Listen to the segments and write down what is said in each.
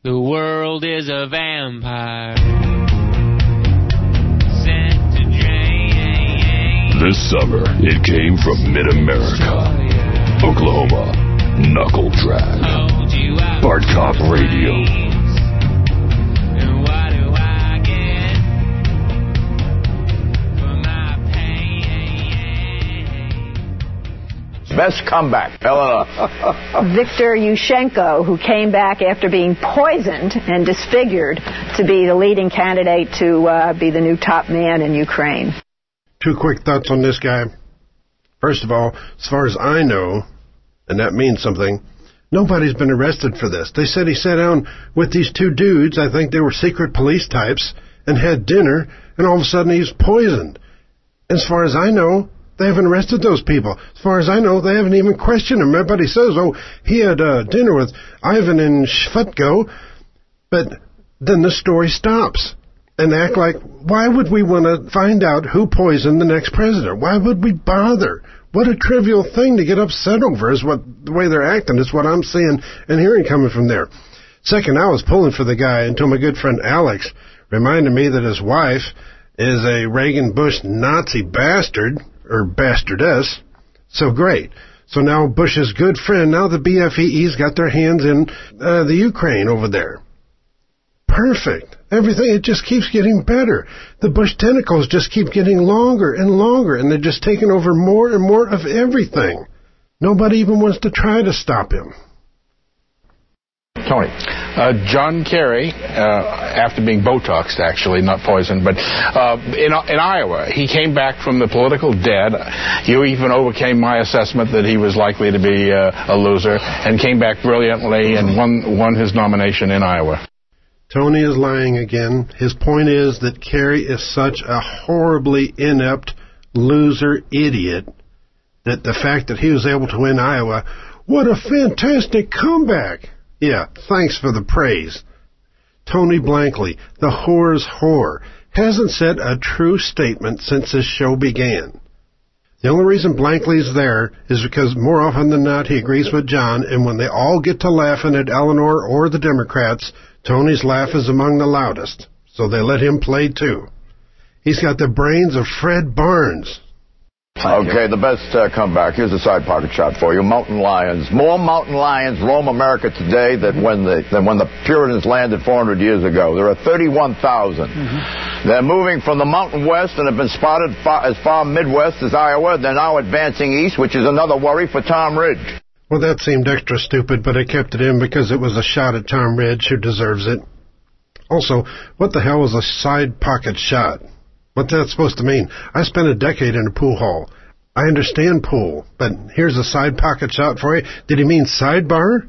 The world is a vampire sent to drain. This summer, it came from Mid-America, Oklahoma, Knuckle Drag, Bart Cop Radio. And what do I get for my pain? Best comeback, Eleanor. Viktor Yushchenko, who came back after being poisoned and disfigured to be the leading candidate to be the new top man in Ukraine. 2 quick thoughts on this guy. First of all, as far as I know, and that means something, nobody's been arrested for this. They said he sat down with these 2 dudes, I think they were secret police types, and had dinner, and all of a sudden he's poisoned. As far as I know, they haven't arrested those people. As far as I know, they haven't even questioned him. Everybody says, oh, he had dinner with Ivan and Shvutko, but then the story stops. And act like, why would we want to find out who poisoned the next president? Why would we bother? What a trivial thing to get upset over is what the way they're acting. It's what I'm seeing and hearing coming from there. Second, I was pulling for the guy until my good friend Alex reminded me that his wife is a Reagan-Bush Nazi bastard, or bastardess. So great. So now Bush's good friend, now the BFEE's got their hands in the Ukraine over there. Perfect. Everything, it just keeps getting better. The Bush tentacles just keep getting longer and longer, and they're just taking over more and more of everything. Nobody even wants to try to stop him. Tony. John Kerry, after being Botoxed, actually, not poisoned, but in Iowa, he came back from the political dead. You even overcame my assessment that he was likely to be a loser, and came back brilliantly and won his nomination in Iowa. Tony is lying again. His point is that Kerry is such a horribly inept loser idiot that the fact that he was able to win Iowa, what a fantastic comeback. Yeah, thanks for the praise. Tony Blankley, the whore's whore, hasn't said a true statement since this show began. The only reason Blankley's there is because more often than not he agrees with John, and when they all get to laughing at Eleanor or the Democrats, Tony's laugh is among the loudest, so they let him play too. He's got the brains of Fred Barnes. Okay, the best comeback. Here's a side pocket shot for you. Mountain lions. More mountain lions roam America today than when the Puritans landed 400 years ago. There are 31,000. They're moving from the mountain west and have been spotted as far Midwest as Iowa. They're now advancing east, which is another worry for Tom Ridge. Well, that seemed extra stupid, but I kept it in because it was a shot at Tom Ridge, who deserves it. Also, what the hell was a side pocket shot? What's that supposed to mean? I spent a decade in a pool hall. I understand pool, but here's a side pocket shot for you. Did he mean sidebar?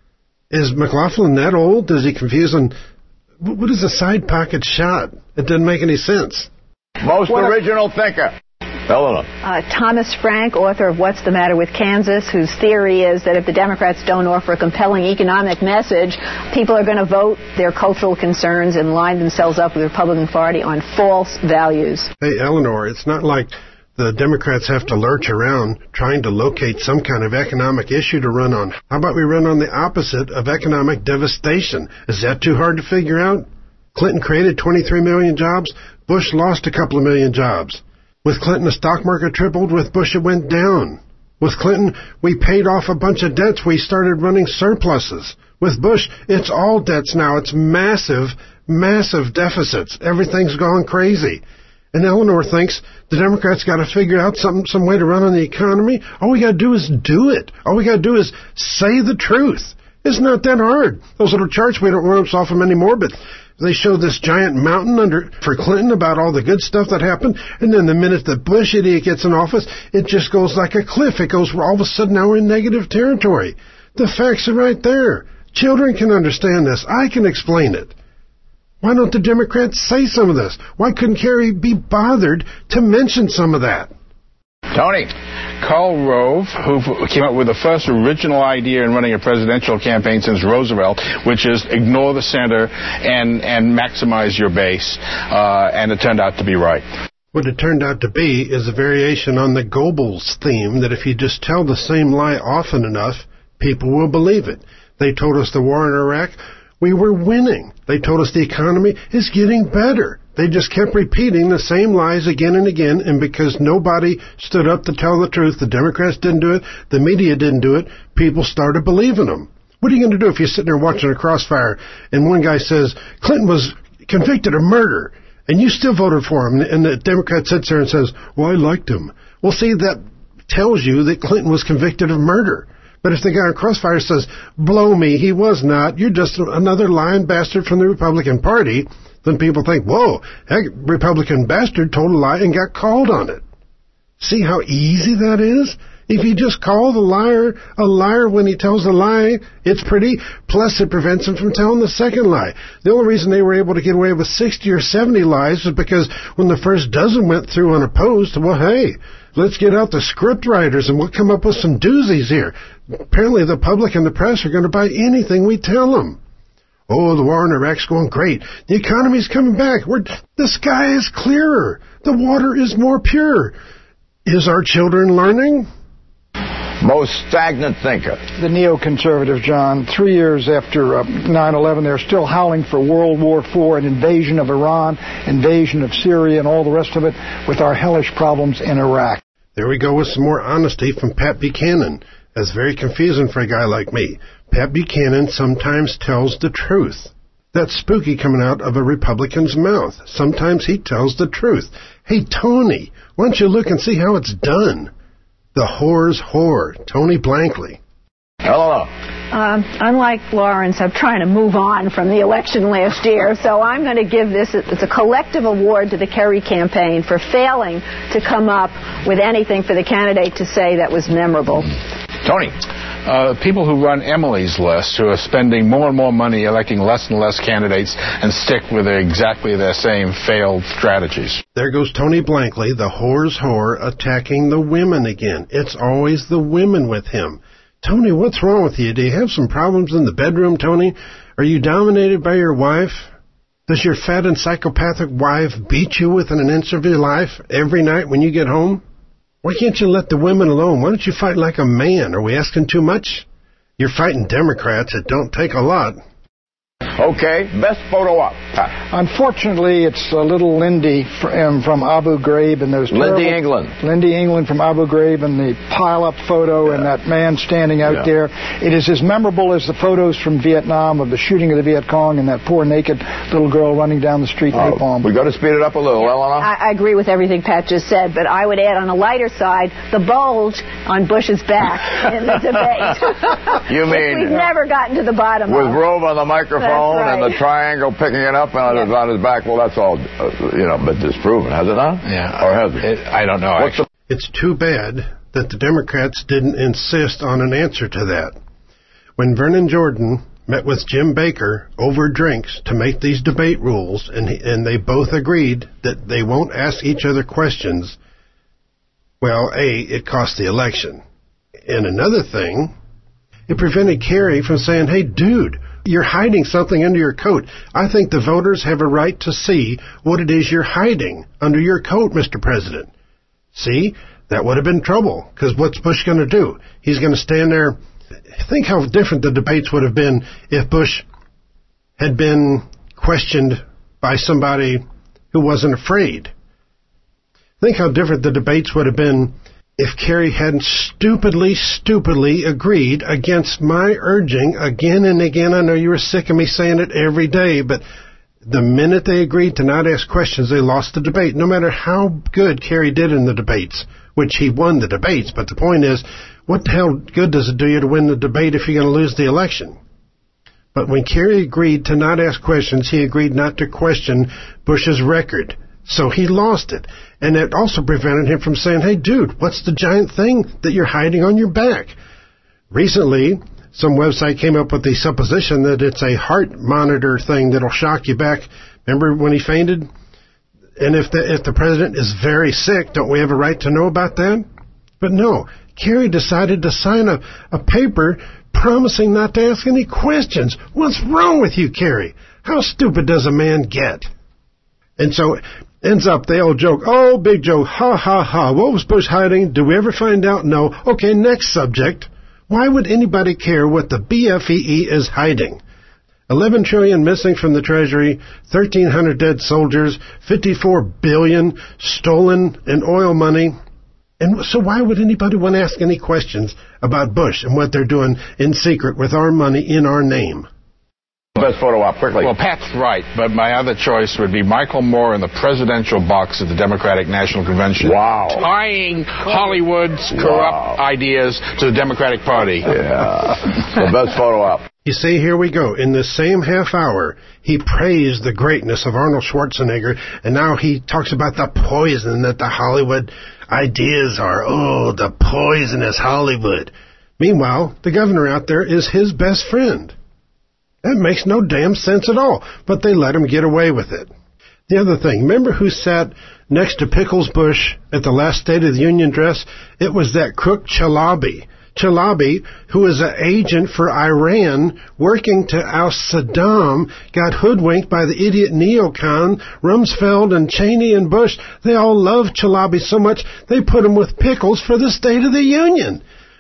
Is McLaughlin that old? Does he confuse him? What is a side pocket shot? It doesn't make any sense. Most original thinker. Eleanor. Thomas Frank, author of What's the Matter with Kansas, whose theory is that if the Democrats don't offer a compelling economic message, people are going to vote their cultural concerns and line themselves up with the Republican Party on false values. Hey, Eleanor, it's not like the Democrats have to lurch around trying to locate some kind of economic issue to run on. How about we run on the opposite of economic devastation? Is that too hard to figure out? Clinton created 23 million jobs. Bush lost a couple of million jobs. With Clinton, the stock market tripled. With Bush, it went down. With Clinton, we paid off a bunch of debts. We started running surpluses. With Bush, it's all debts now. It's massive, massive deficits. Everything's gone crazy. And Eleanor thinks the Democrats got to figure out some way to run on the economy. All we got to do is do it. All we got to do is say the truth. It's not that hard. Those little charts, we don't run them off them anymore, but they show this giant mountain for Clinton about all the good stuff that happened, and then the minute the Bush idiot gets in office, it just goes like a cliff. It goes, all of a sudden now we're in negative territory. The facts are right there. Children can understand this. I can explain it. Why don't the Democrats say some of this? Why couldn't Kerry be bothered to mention some of that? Tony. Karl Rove, who came up with the first original idea in running a presidential campaign since Roosevelt, which is ignore the center and maximize your base, and it turned out to be right. What it turned out to be is a variation on the Goebbels theme that if you just tell the same lie often enough, people will believe it. They told us the war in Iraq we were winning. They told us the economy is getting better. They just kept repeating the same lies again and again, and because nobody stood up to tell the truth, the Democrats didn't do it, the media didn't do it, people started believing them. What are you going to do if you're sitting there watching a crossfire and one guy says Clinton was convicted of murder and you still voted for him, and the Democrat sits there and says, well, I liked him. Well, see, that tells you that Clinton was convicted of murder. But if the guy on Crossfire says, blow me, he was not, you're just another lying bastard from the Republican Party, then people think, whoa, that Republican bastard told a lie and got called on it. See how easy that is? If you just call the liar a liar when he tells a lie, it's pretty. Plus, it prevents him from telling the second lie. The only reason they were able to get away with 60 or 70 lies is because when the first dozen went through unopposed, well, hey, let's get out the script writers and we'll come up with some doozies here. Apparently, the public and the press are going to buy anything we tell them. Oh, the war in Iraq's going great. The economy's coming back. The sky is clearer. The water is more pure. Is our children learning? Most stagnant thinker. The neoconservative, John, 3 years after 9/11, they're still howling for World War IV, an invasion of Iran, invasion of Syria, and all the rest of it, with our hellish problems in Iraq. There we go with some more honesty from Pat Buchanan. That's very confusing for a guy like me. Pat Buchanan sometimes tells the truth. That's spooky coming out of a Republican's mouth. Sometimes he tells the truth. Hey, Tony, why don't you look and see how it's done? The whore's whore, Tony Blankley. Hello. Unlike Lawrence, I'm trying to move on from the election last year, so I'm going to give this, it's a collective award to the Kerry campaign for failing to come up with anything for the candidate to say that was memorable. Tony. People who run Emily's List, who are spending more and more money electing less and less candidates and stick with exactly their same failed strategies. There goes Tony Blankley, the whore's whore, attacking the women again. It's always the women with him. Tony, what's wrong with you? Do you have some problems in the bedroom, Tony? Are you dominated by your wife? Does your fat and psychopathic wife beat you within an inch of your life every night when you get home? Why can't you let the women alone? Why don't you fight like a man? Are we asking too much? You're fighting Democrats. It don't take a lot. Okay, best photo up. Unfortunately, it's little Lindy from Abu Ghraib and those Lindy England. Lindy England from Abu Ghraib and the pile-up photo and that man standing out there. It is as memorable as the photos from Vietnam of the shooting of the Viet Cong and that poor naked little girl running down the street napalm. We got to speed it up a little, Eleanor. I agree with everything Pat just said, but I would add on a lighter side the bulge on Bush's back in the debate. You mean we've never gotten to the bottom with of. Rove on the microphone Right. and the triangle picking it up on his back? Well, that's all, but disproven, has it not? Yeah. Or has it? I don't know. It's too bad that the Democrats didn't insist on an answer to that. When Vernon Jordan met with Jim Baker over drinks to make these debate rules, and they both agreed that they won't ask each other questions, well, it cost the election. And another thing, it prevented Kerry from saying, hey, dude, you're hiding something under your coat. I think the voters have a right to see what it is you're hiding under your coat, Mr. President. See? That would have been trouble, because what's Bush going to do? He's going to stand there. Think how different the debates would have been if Bush had been questioned by somebody who wasn't afraid. Think how different the debates would have been if Kerry hadn't stupidly agreed against my urging again and again. I know you were sick of me saying it every day, but the minute they agreed to not ask questions, they lost the debate, no matter how good Kerry did in the debates, which he won the debates. But the point is, what the hell good does it do you to win the debate if you're going to lose the election? But when Kerry agreed to not ask questions, he agreed not to question Bush's record. So he lost it. And it also prevented him from saying, hey, dude, what's the giant thing that you're hiding on your back? Recently, some website came up with the supposition that it's a heart monitor thing that'll shock you back. Remember when he fainted? And if the president is very sick, don't we have a right to know about that? But no, Kerry decided to sign a paper promising not to ask any questions. What's wrong with you, Kerry? How stupid does a man get? And so ends up, they all joke, oh, big joke, ha, ha, ha. What was Bush hiding? Did we ever find out? No. Okay, next subject. Why would anybody care what the BFEE is hiding? $11 trillion missing from the Treasury, 1,300 dead soldiers, $54 billion stolen in oil money. And so why would anybody want to ask any questions about Bush and what they're doing in secret with our money in our name? Best photo op, quickly. Well, Pat's right, but my other choice would be Michael Moore in the presidential box at the Democratic National Convention. Wow. Tying Hollywood's corrupt ideas to the Democratic Party. Yeah. The best photo op. You see, here we go. In this same half hour, he praised the greatness of Arnold Schwarzenegger, and now he talks about the poison that the Hollywood ideas are. Oh, the poisonous Hollywood. Meanwhile, the governor out there is his best friend. That makes no damn sense at all, but they let him get away with it. The other thing, remember who sat next to Pickles Bush at the last State of the Union address? It was that crook Chalabi. Chalabi, who is an agent for Iran working to oust Saddam, got hoodwinked by the idiot neocon, Rumsfeld and Cheney and Bush. They all love Chalabi so much they put him with Pickles for the State of the Union.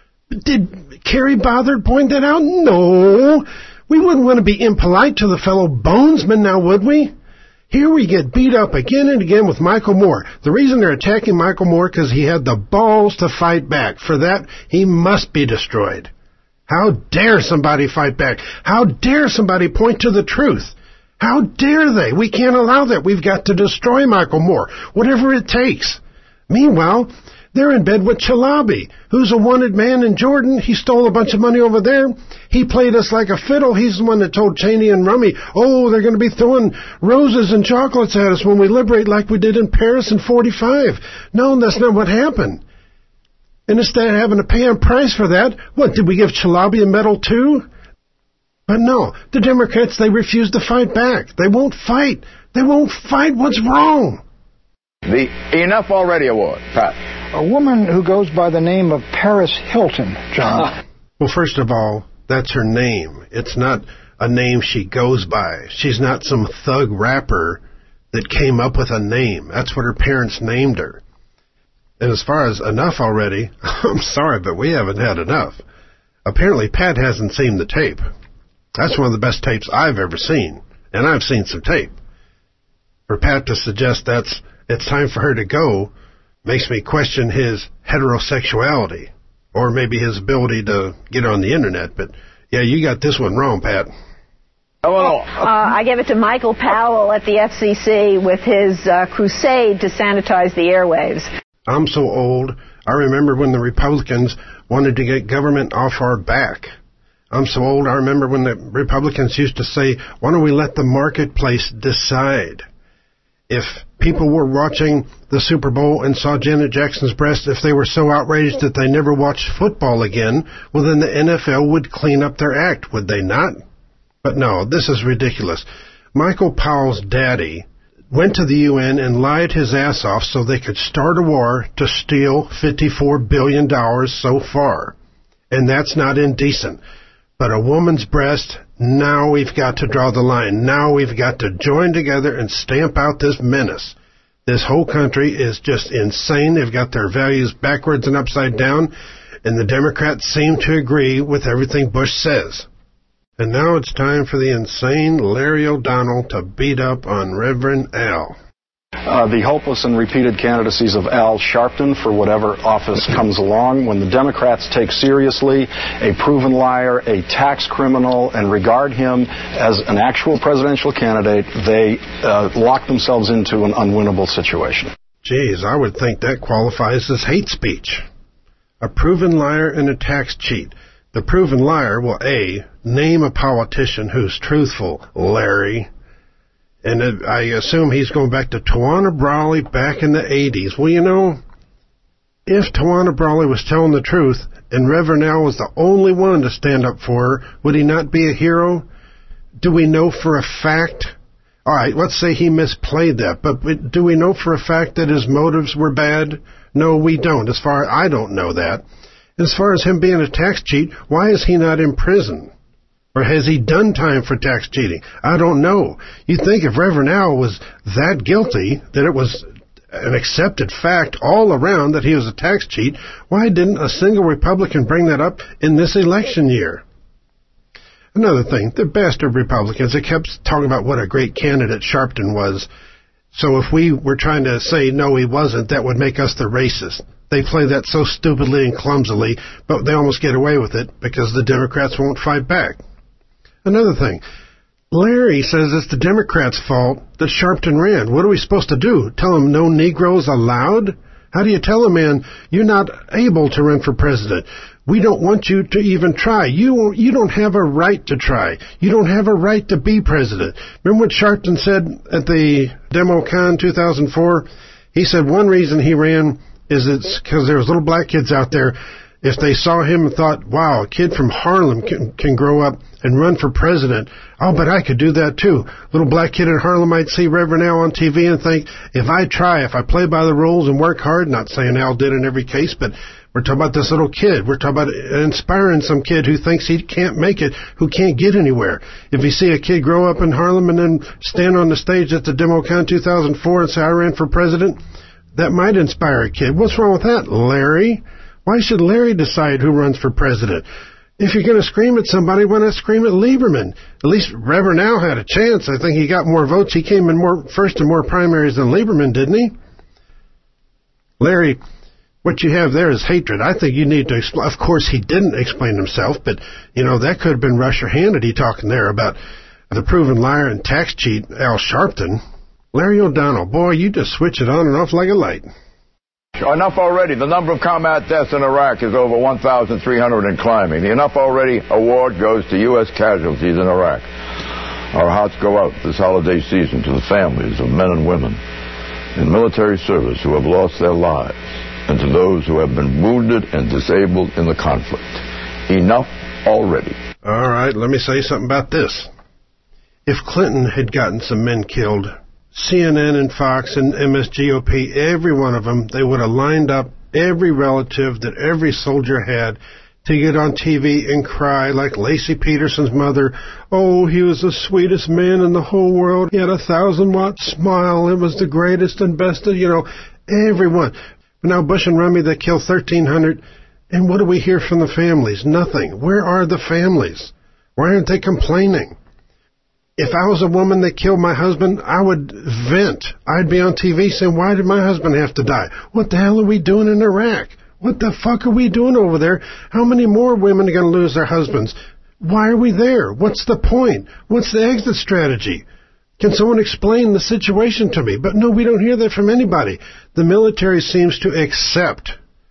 Did Kerry bother to point that out? No. We wouldn't want to be impolite to the fellow bonesman now, would we? Here we get beat up again and again with Michael Moore. The reason they're attacking Michael Moore because he had the balls to fight back. For that, he must be destroyed. How dare somebody fight back? How dare somebody point to the truth? How dare they? We can't allow that. We've got to destroy Michael Moore, whatever it takes. Meanwhile, they're in bed with Chalabi, who's a wanted man in Jordan. He stole a bunch of money over there. He played us like a fiddle. He's the one that told Cheney and Rummy, oh, they're going to be throwing roses and chocolates at us when we liberate like we did in Paris in 45. No, that's not what happened. And instead of having to pay a price for that, what, did we give Chalabi a medal too? But no, the Democrats, they refuse to fight back. They won't fight. They won't fight what's wrong. The Enough Already Award, Pat. A woman who goes by the name of Paris Hilton, John. Well, first of all, that's her name. It's not a name she goes by. She's not some thug rapper that came up with a name. That's what her parents named her. And as far as enough already, I'm sorry, but we haven't had enough. Apparently, Pat hasn't seen the tape. That's one of the best tapes I've ever seen, and I've seen some tape. For Pat to suggest it's time for her to go makes me question his heterosexuality, or maybe his ability to get on the internet. But, yeah, you got this one wrong, Pat. I give it to Michael Powell at the FCC with his crusade to sanitize the airwaves. I'm so old, I remember when the Republicans wanted to get government off our back. I'm so old, I remember when the Republicans used to say, why don't we let the marketplace decide? If people were watching the Super Bowl and saw Janet Jackson's breast, if they were so outraged that they never watched football again, well, then the NFL would clean up their act, would they not? But no, this is ridiculous. Michael Powell's daddy went to the UN and lied his ass off so they could start a war to steal $54 billion so far. And that's not indecent. But a woman's breast, now we've got to draw the line. Now we've got to join together and stamp out this menace. This whole country is just insane. They've got their values backwards and upside down, and the Democrats seem to agree with everything Bush says. And now it's time for the insane Larry O'Donnell to beat up on Reverend Al. The hopeless and repeated candidacies of Al Sharpton for whatever office comes along. When the Democrats take seriously a proven liar, a tax criminal, and regard him as an actual presidential candidate, they lock themselves into an unwinnable situation. Geez, I would think that qualifies as hate speech. A proven liar and a tax cheat. The proven liar will, A, name a politician who's truthful, Larry. And I assume he's going back to Tawana Brawley back in the 80s. Well, you know, if Tawana Brawley was telling the truth and Reverend Al was the only one to stand up for her, would he not be a hero? Do we know for a fact? All right, let's say he misplayed that, but do we know for a fact that his motives were bad? No, we don't. I don't know that. As far as him being a tax cheat, why is he not in prison? Or has he done time for tax cheating? I don't know. You'd think if Reverend Al was that guilty, that it was an accepted fact all around that he was a tax cheat, why didn't a single Republican bring that up in this election year? Another thing, the bastard Republicans, they kept talking about what a great candidate Sharpton was. So if we were trying to say, no, he wasn't, that would make us the racist. They play that so stupidly and clumsily, but they almost get away with it because the Democrats won't fight back. Another thing, Larry says it's the Democrats' fault that Sharpton ran. What are we supposed to do? Tell him no Negroes allowed? How do you tell a man you're not able to run for president? We don't want you to even try. You don't have a right to try. You don't have a right to be president. Remember what Sharpton said at the DemoCon 2004? He said one reason he ran is it's because there was little black kids out there. If they saw him and thought, wow, a kid from Harlem can grow up and run for president, oh, but I could do that too. Little black kid in Harlem might see Reverend Al on TV and think, if I play by the rules and work hard, not saying Al did in every case, but we're talking about this little kid. We're talking about inspiring some kid who thinks he can't make it, who can't get anywhere. If you see a kid grow up in Harlem and then stand on the stage at the DemoCon 2004 and say, I ran for president, that might inspire a kid. What's wrong with that, Larry? Why should Larry decide who runs for president? If you're going to scream at somebody, why not scream at Lieberman? At least Reverend Al had a chance. I think he got more votes. He came in first in more primaries than Lieberman, didn't he? Larry, what you have there is hatred. I think you need to explain. Of course, he didn't explain himself, but, that could have been Russia Hannity talking there about the proven liar and tax cheat, Al Sharpton. Larry O'Donnell, boy, you just switch it on and off like a light. Enough already. The number of combat deaths in Iraq is over 1,300 and climbing. The Enough Already award goes to U.S. casualties in Iraq. Our hearts go out this holiday season to the families of men and women in military service who have lost their lives and to those who have been wounded and disabled in the conflict. Enough already. All right, let me say something about this. If Clinton had gotten some men killed, CNN and Fox and MSGOP, every one of them, they would have lined up every relative that every soldier had to get on TV and cry like Lacey Peterson's mother. Oh, he was the sweetest man in the whole world. He had a 1,000-watt smile. It was the greatest and best of, everyone. But now Bush and Rummy, they killed 1,300. And what do we hear from the families? Nothing. Where are the families? Why aren't they complaining? If I was a woman that killed my husband, I would vent. I'd be on TV saying, why did my husband have to die? What the hell are we doing in Iraq? What the fuck are we doing over there? How many more women are going to lose their husbands? Why are we there? What's the point? What's the exit strategy? Can someone explain the situation to me? But no, we don't hear that from anybody. The military seems to accept.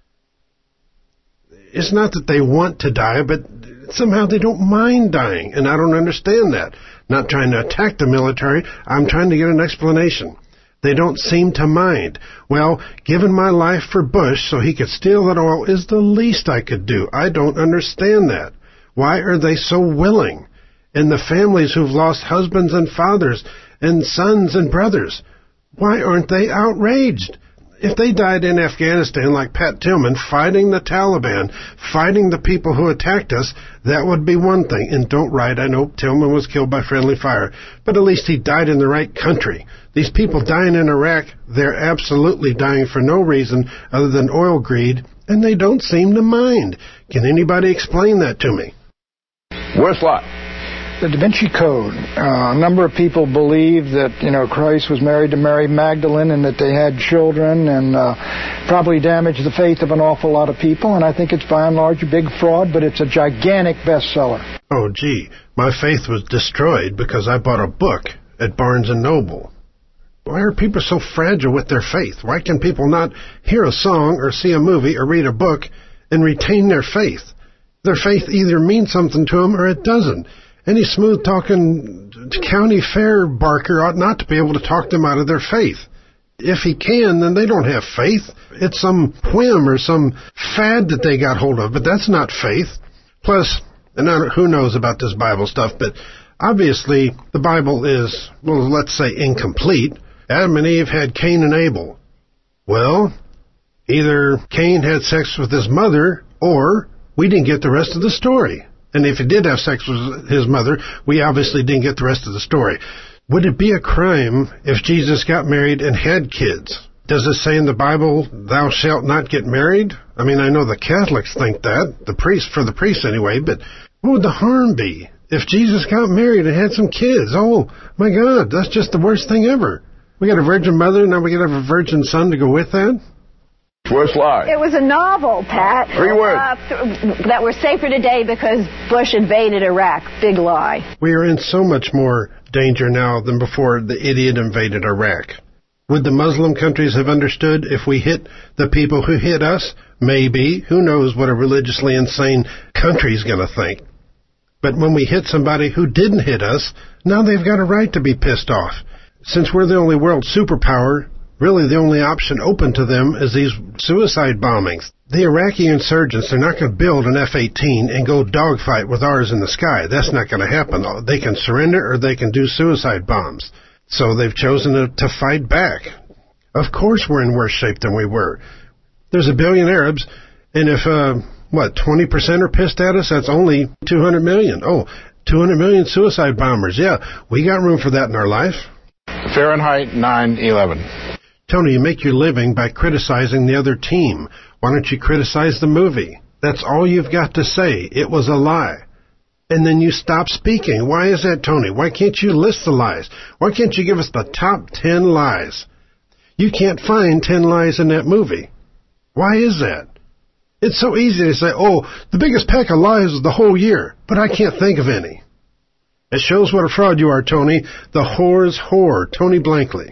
It's not that they want to die, but somehow they don't mind dying, and I don't understand that. Not trying to attack the military, I'm trying to get an explanation. They don't seem to mind. Well, giving my life for Bush so he could steal that oil is the least I could do. I don't understand that. Why are they so willing? And the families who've lost husbands and fathers and sons and brothers, why aren't they outraged? If they died in Afghanistan like Pat Tillman, fighting the Taliban, fighting the people who attacked us, that would be one thing. And don't write, I know Tillman was killed by friendly fire, but at least he died in the right country. These people dying in Iraq, they're absolutely dying for no reason other than oil greed, and they don't seem to mind. Can anybody explain that to me? Worst lot. The Da Vinci Code. A number of people believe that, Christ was married to Mary Magdalene and that they had children, and probably damaged the faith of an awful lot of people. And I think it's by and large a big fraud, but it's a gigantic bestseller. Oh, gee, my faith was destroyed because I bought a book at Barnes & Noble. Why are people so fragile with their faith? Why can people not hear a song or see a movie or read a book and retain their faith? Their faith either means something to them or it doesn't. Any smooth-talking county fair barker ought not to be able to talk them out of their faith. If he can, then they don't have faith. It's some whim or some fad that they got hold of, but that's not faith. Plus, and who knows about this Bible stuff, but obviously the Bible is, well, let's say incomplete. Adam and Eve had Cain and Abel. Well, either Cain had sex with his mother, or we didn't get the rest of the story. And if he did have sex with his mother, we obviously didn't get the rest of the story. Would it be a crime if Jesus got married and had kids? Does it say in the Bible, thou shalt not get married? I mean, I know the Catholics think that, for the priests anyway, but what would the harm be? If Jesus got married and had some kids, oh, my God, that's just the worst thing ever. We got a virgin mother, now we got to have a virgin son to go with that? Worst lie. It was a novel, Pat. 3 words. That we're safer today because Bush invaded Iraq. Big lie. We are in so much more danger now than before the idiot invaded Iraq. Would the Muslim countries have understood if we hit the people who hit us? Maybe. Who knows what a religiously insane country's going to think. But when we hit somebody who didn't hit us, now they've got a right to be pissed off. Since we're the only world superpower, really the only option open to them is these suicide bombings. The Iraqi insurgents, they're not going to build an F-18 and go dogfight with ours in the sky. That's not going to happen. They can surrender or they can do suicide bombs. So they've chosen to fight back. Of course we're in worse shape than we were. There's 1 billion Arabs, and if, 20% are pissed at us, that's only 200 million. Oh, 200 million suicide bombers. Yeah, we got room for that in our life. Fahrenheit 9/11. Tony, you make your living by criticizing the other team. Why don't you criticize the movie? That's all you've got to say. It was a lie. And then you stop speaking. Why is that, Tony? Why can't you list the lies? Why can't you give us the top 10 lies? You can't find 10 lies in that movie. Why is that? It's so easy to say, oh, the biggest pack of lies of the whole year, but I can't think of any. It shows what a fraud you are, Tony. The whore's whore, Tony Blankley.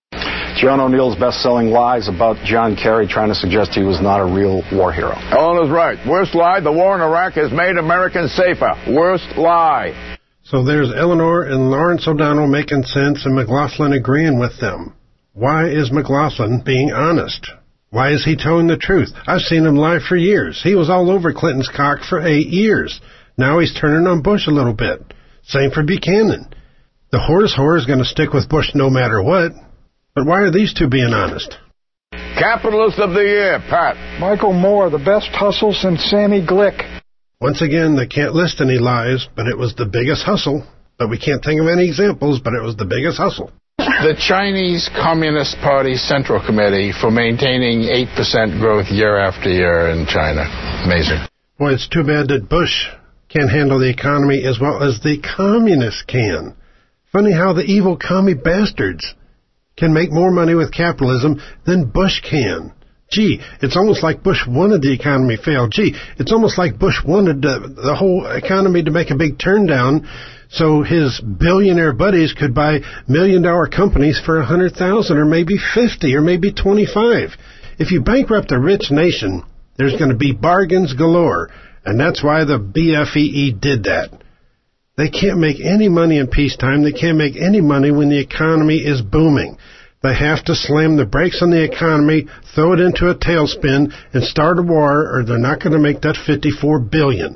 John O'Neill's best-selling lies about John Kerry trying to suggest he was not a real war hero. Ellen is right. Worst lie, the war in Iraq has made Americans safer. Worst lie. So there's Eleanor and Lawrence O'Donnell making sense and McLaughlin agreeing with them. Why is McLaughlin being honest? Why is he telling the truth? I've seen him lie for years. He was all over Clinton's cock for 8 years. Now he's turning on Bush a little bit. Same for Buchanan. The whore's whore is going to stick with Bush no matter what. But why are these two being honest? Capitalist of the year, Pat. Michael Moore, the best hustle since Sammy Glick. Once again, they can't list any lies, but it was the biggest hustle. But we can't think of any examples, but it was the biggest hustle. The Chinese Communist Party Central Committee for maintaining 8% growth year after year in China. Amazing. Boy, it's too bad that Bush can't handle the economy as well as the communists can. Funny how the evil commie bastards can make more money with capitalism than Bush can. Gee, it's almost like Bush wanted the economy to fail. Gee, it's almost like Bush wanted the whole economy to make a big turn down so his billionaire buddies could buy $1 million companies for 100,000 or maybe 50 or maybe 25. If you bankrupt a rich nation, there's going to be bargains galore, and that's why the BFEE did that. They can't make any money in peacetime. They can't make any money when the economy is booming. They have to slam the brakes on the economy, throw it into a tailspin, and start a war, or they're not going to make that $54 billion.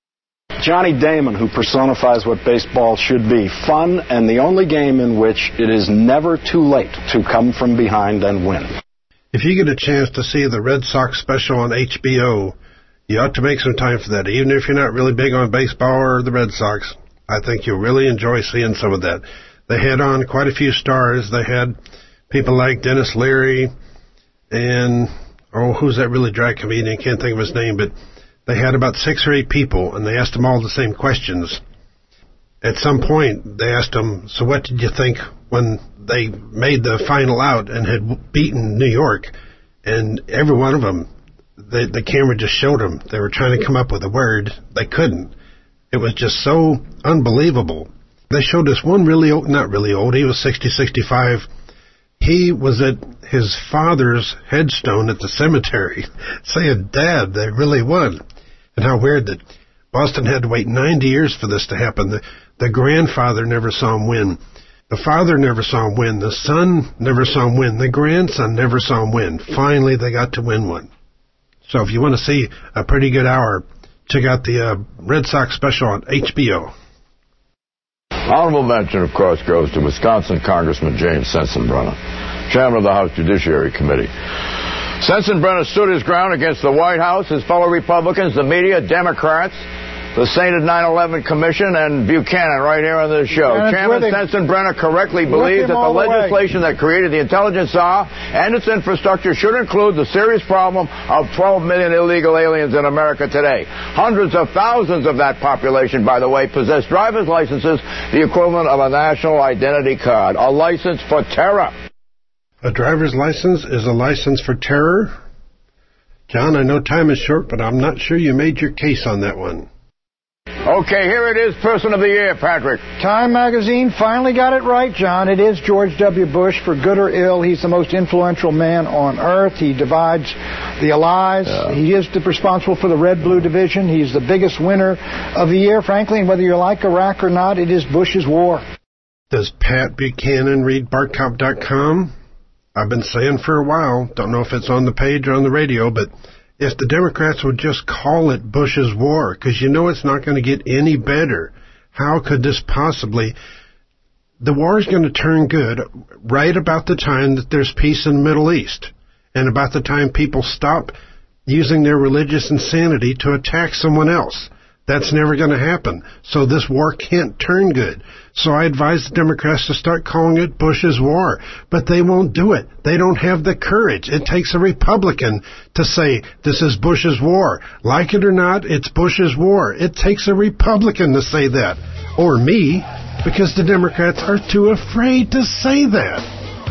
Johnny Damon, who personifies what baseball should be, fun and the only game in which it is never too late to come from behind and win. If you get a chance to see the Red Sox special on HBO, you ought to make some time for that. Even if you're not really big on baseball or the Red Sox, I think you'll really enjoy seeing some of that. They had on quite a few stars. They had people like Dennis Leary and, who's that really dry comedian? I can't think of his name, but they had about 6 or 8 people, and they asked them all the same questions. At some point, they asked them, so what did you think when they made the final out and had beaten New York? And every one of them, the camera just showed them. They were trying to come up with a word. They couldn't. It was just so unbelievable. They showed us one really old, not really old, he was 60, 65. He was at his father's headstone at the cemetery saying, Dad, they really won. And how weird that Boston had to wait 90 years for this to happen. The grandfather never saw him win. The father never saw him win. The son never saw him win. The grandson never saw him win. Finally, they got to win one. So if you want to see a pretty good hour, check out the Red Sox special on HBO. Honorable mention, of course, goes to Wisconsin Congressman James Sensenbrenner, chairman of the House Judiciary Committee. Sensenbrenner stood his ground against the White House, his fellow Republicans, the media, Democrats, the sainted 9/11 Commission, and Buchanan right here on this show. Chairman Sensenbrenner correctly believes that the legislation that created the intelligence czar and its infrastructure should include the serious problem of 12 million illegal aliens in America today. Hundreds of thousands of that population, by the way, possess driver's licenses, the equivalent of a national identity card, a license for terror. A driver's license is a license for terror? John, I know time is short, but I'm not sure you made your case on that one. Okay, here it is, Person of the Year, Patrick. Time magazine finally got it right, John. It is George W. Bush, for good or ill. He's the most influential man on earth. He divides the allies. He is responsible for the red-blue division. He's the biggest winner of the year, frankly, and whether you like Iraq or not, it is Bush's war. Does Pat Buchanan read BartCop.com? I've been saying for a while, don't know if it's on the page or on the radio, but if the Democrats would just call it Bush's war, because you know it's not going to get any better. How could this possibly... The war is going to turn good right about the time that there's peace in the Middle East, and about the time people stop using their religious insanity to attack someone else. That's never going to happen. So this war can't turn good. So I advise the Democrats to start calling it Bush's war. But they won't do it. They don't have the courage. It takes a Republican to say, this is Bush's war. Like it or not, it's Bush's war. It takes a Republican to say that. Or me, because the Democrats are too afraid to say that.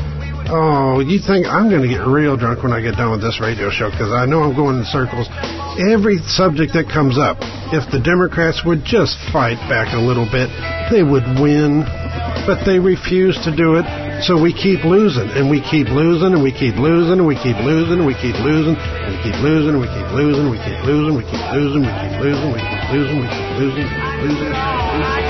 Oh, you think I'm going to get real drunk when I get done with this radio show, because I know I'm going in circles. Every subject that comes up, if the Democrats would just fight back a little bit, they would win. But they refuse to do it, so we keep losing, and we keep losing, and we keep losing, and we keep losing, and we keep losing, and we keep losing, and we keep losing, we keep losing, we keep losing, we keep losing, we keep losing, we keep losing, we keep losing, we keep losing.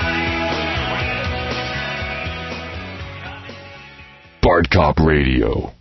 Bart Cop Radio.